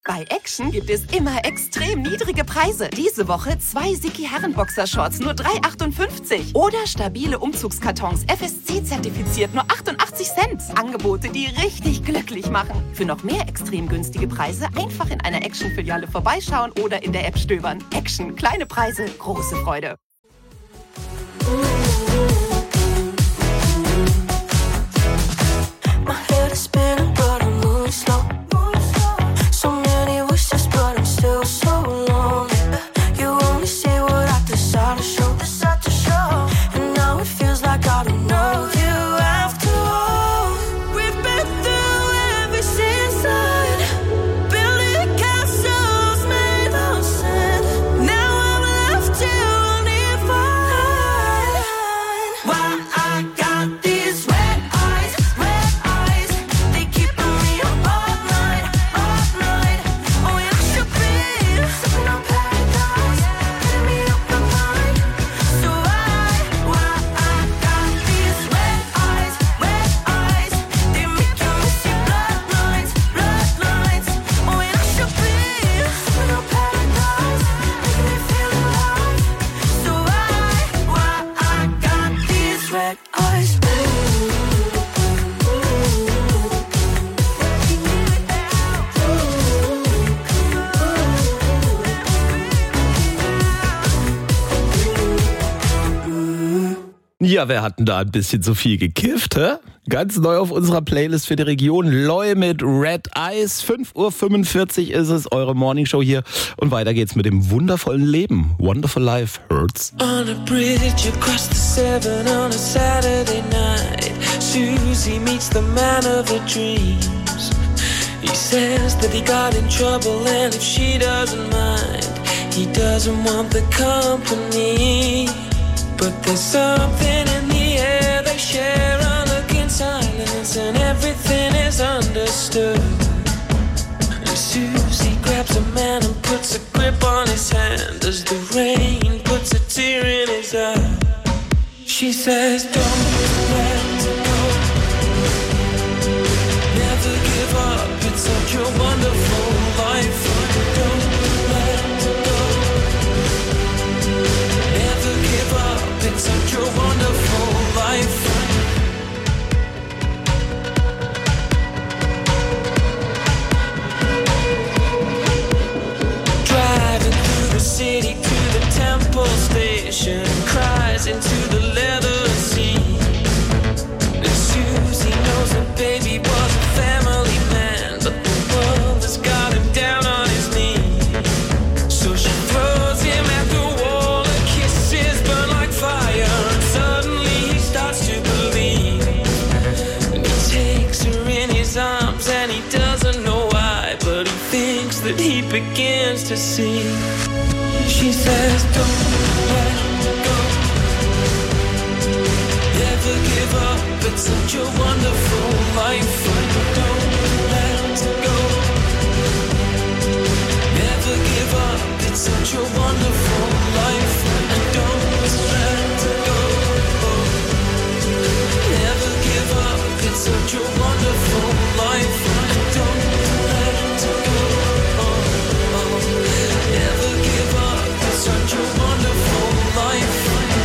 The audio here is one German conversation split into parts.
Bei Action gibt es immer extrem niedrige Preise. Diese Woche 2 Siki Herrenboxershorts nur 3,58. Oder stabile Umzugskartons FSC-zertifiziert nur 88 Cent. Angebote, die richtig glücklich machen. Für noch mehr extrem günstige Preise einfach in einer Action-Filiale vorbeischauen oder in der App stöbern. Action, kleine Preise, große Freude. My head is spinning, but I'm moving slow. So many wishes, but I'm still so lonely. You only see what I decide to show. And now it feels like I don't know you after all. We've been through every season, building castles made of sand. Now I'm left here only fine. Why I got these red eyes, they keeping me up all night. Oh, I should be sipping on paradise, getting me up my mind. So why I got these red eyes, they making me see bloodlines. Oh, I should be sipping on paradise, making me feel alive. So why I got these red eyes. Ja, wer hat denn da ein bisschen zu viel gekifft, hä? Ganz neu auf unserer Playlist für die Region. Loy mit Red Eyes. 5:45 Uhr ist es, eure Morningshow hier. Und weiter geht's mit dem wundervollen Leben. Wonderful Life hurts. On a bridge across the Severn on a Saturday night, Susie meets the man of her dreams. He says that he got in trouble and if she doesn't mind, he doesn't want the company. But there's something in the air they share, a look in silence and everything is understood. And Susie grabs a man and puts a grip on his hand as the rain puts a tear in his eye. She says, don't let go, never give up, it's such a wonderful life. Don't let go, never give up, it's such a wonderful life. Driving through the city to the Temple Station, cries into the leather seat. And Susie knows that baby was a family man, but the world has got him down on his knees. So she throws him at the wall, her kisses burn like fire, and suddenly he starts to believe. And he takes her in his arms and he doesn't know why, but he thinks that he begins to see. She says, don't let go, never give up, it's such a wonderful life. Don't let go, never give up, it's such a wonderful life. And don't let go, never give up, it's such a wonderful life. And don't let go, never give up, it's such a wonderful life.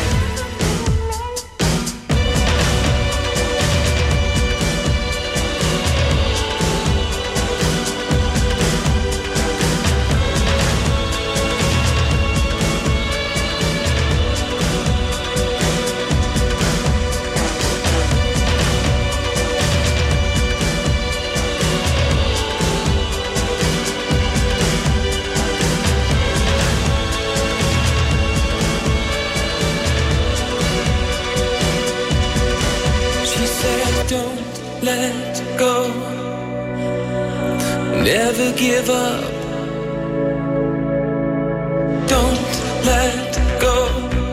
She said, don't let go, never give up. Don't let go,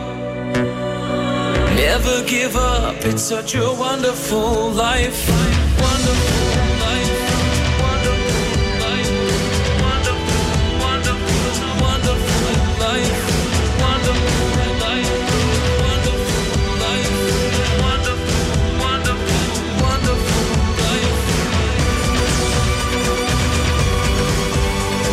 never give up. It's such a wonderful life. Wonderful life. Wonderful life. Wonderful, wonderful, wonderful life. Wonderful life. Wonderful life. Wonderful, wonderful, wonderful life.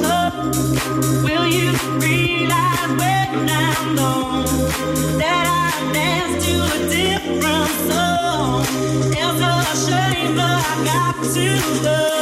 love, will you realize when I'm gone that I dance to a different song? It's a shame, but I got to love.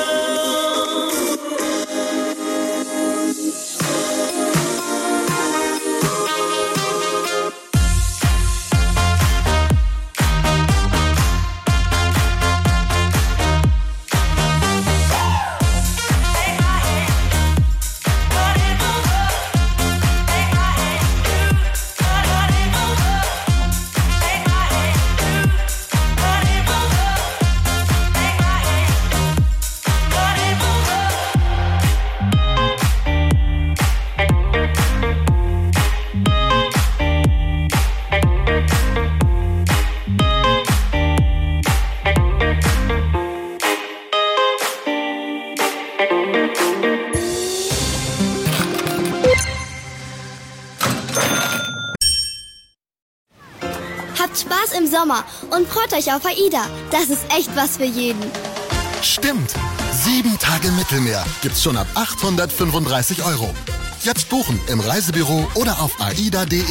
Habt Spaß im Sommer und freut euch auf AIDA. Das ist echt was für jeden. Stimmt. 7 Tage Mittelmeer gibt's schon ab 835 €. Jetzt buchen im Reisebüro oder auf aida.de.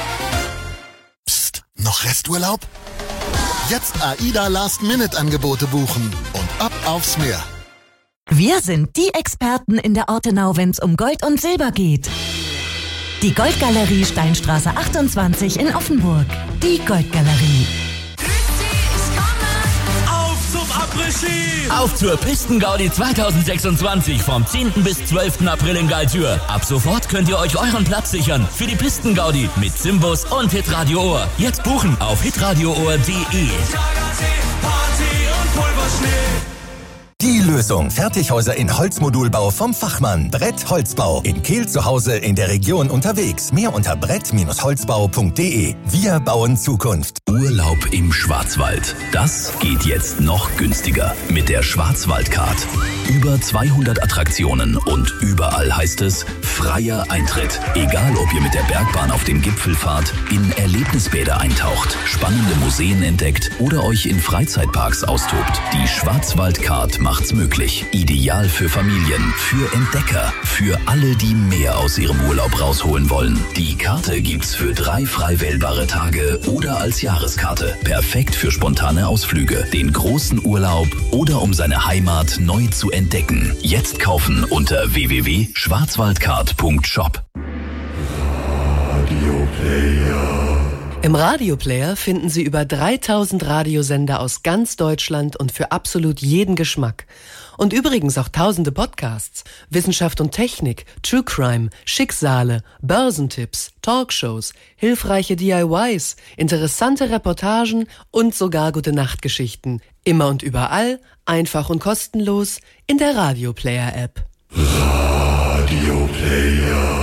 Psst, noch Resturlaub? Jetzt AIDA Last-Minute-Angebote buchen und ab aufs Meer. Wir sind die Experten in der Ortenau, wenn's um Gold und Silber geht. Die Goldgalerie Steinstraße 28 in Offenburg. Die Goldgalerie. Auf zum Après-Ski! Auf zur Pistengaudi 2026 vom 10. bis 12. April in Galtür. Ab sofort könnt ihr euch euren Platz sichern für die Pistengaudi mit Simbus und Hitradio Ohr. Jetzt buchen auf hitradioohr.de. Die Lösung. Fertighäuser in Holzmodulbau vom Fachmann. Brett Holzbau. In Kehl zu Hause, in der Region unterwegs. Mehr unter brett-holzbau.de. Wir bauen Zukunft. Urlaub im Schwarzwald. Das geht jetzt noch günstiger mit der Schwarzwaldcard. Über 200 Attraktionen und überall heißt es freier Eintritt. Egal, ob ihr mit der Bergbahn auf den Gipfel fahrt, in Erlebnisbäder eintaucht, spannende Museen entdeckt oder euch in Freizeitparks austobt. Die Schwarzwaldcard macht's möglich. Ideal für Familien, für Entdecker, für alle, die mehr aus ihrem Urlaub rausholen wollen. Die Karte gibt's für 3 frei wählbare Tage oder als Jahreskarte. Perfekt für spontane Ausflüge, den großen Urlaub oder um seine Heimat neu zu entdecken. Jetzt kaufen unter www.schwarzwaldcard.shop. Im Radioplayer finden Sie über 3000 Radiosender aus ganz Deutschland und für absolut jeden Geschmack. Und übrigens auch tausende Podcasts, Wissenschaft und Technik, True Crime, Schicksale, Börsentipps, Talkshows, hilfreiche DIYs, interessante Reportagen und sogar Gute-Nacht-Geschichten. Immer und überall, einfach und kostenlos in der Radioplayer-App. Radioplayer.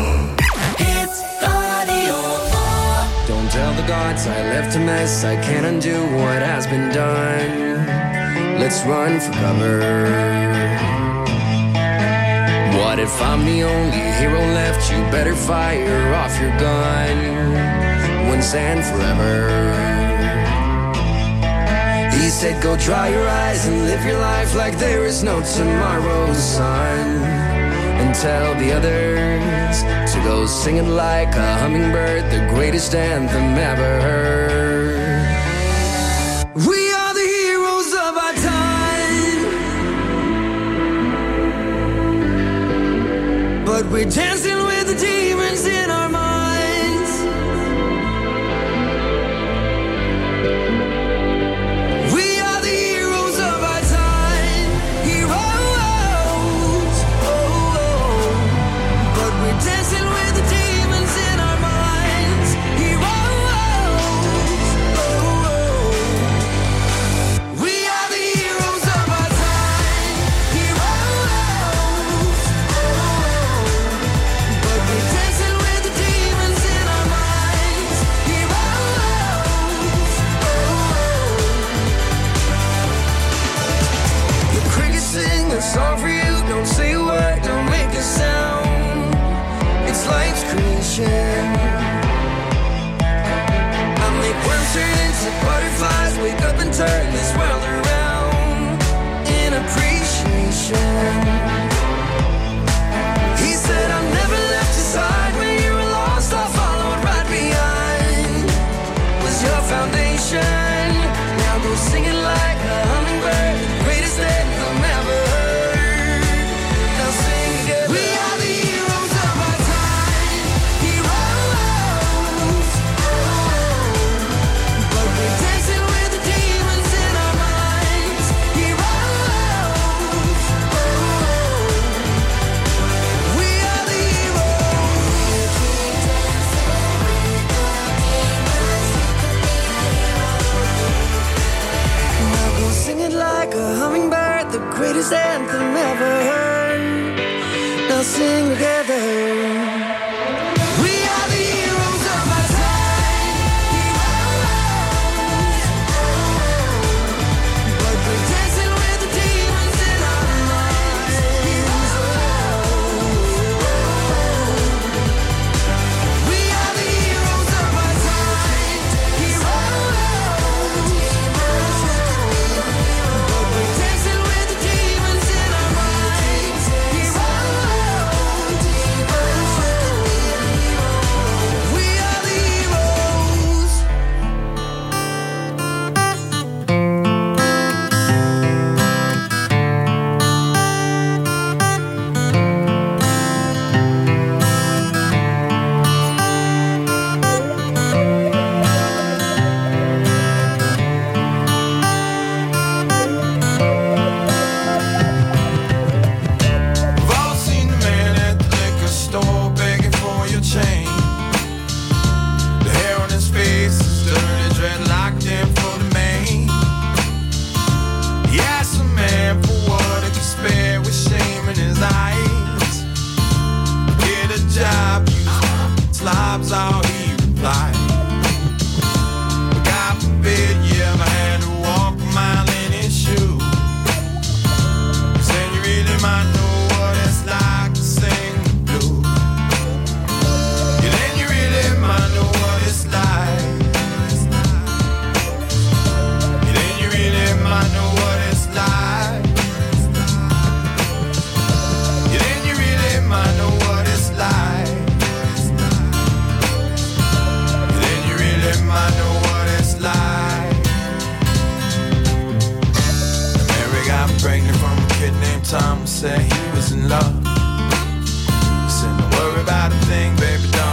Don't tell the gods I left a mess. I can't undo what has been done. Let's run for cover. What if I'm the only hero left? You better fire off your gun once and forever. He said go dry your eyes and live your life like there is no tomorrow, son. And tell the others to go singing like a hummingbird, the greatest anthem ever heard. We are the heroes of our time, but we're dancing with the demons in our minds. We are the heroes of our time, heroes. Dancing with the demons in our minds, heroes. We are the heroes of our time, heroes. But we're dancing with the demons in our minds, heroes. The crickets sing a song for you. Don't say a word, don't make a sound. It's life's creation. I make worms turn into butterflies, wake up and turn this world around in appreciation. He foundation. Now go sing it like a hummingbird, greatest anthem ever heard. Now sing together. We are the heroes of our time, heroes. But we're dancing with the demons in our minds, heroes. We are the heroes. Now go sing it like a hummingbird, the greatest anthem ever heard. Now sing together. We are the heroes of our time, heroes. But we're dancing with the demons in our minds, heroes. We are the heroes of our time, heroes. But we're dancing with the demons in our minds, heroes. We are the heroes. We've all seen the man at the liquor store begging for your change. The hair on his face is dirty, dreadlocked in for the main. He asked the man for what he could spare with shame in his eyes. Get a job, you slob's all he replied. God forbid you ever had to walk a mile in his shoes. 'Cause then you really might know what it's like to sing the blues. Yeah, then you really might know what it's like. Yeah, then you really might know what it's like. Yeah, then you really might know what it's like. Yeah, then you really might know what it's like. Mary got pregnant from a kid named Tom, said he was in love. He said, don't worry about a thing, baby, don't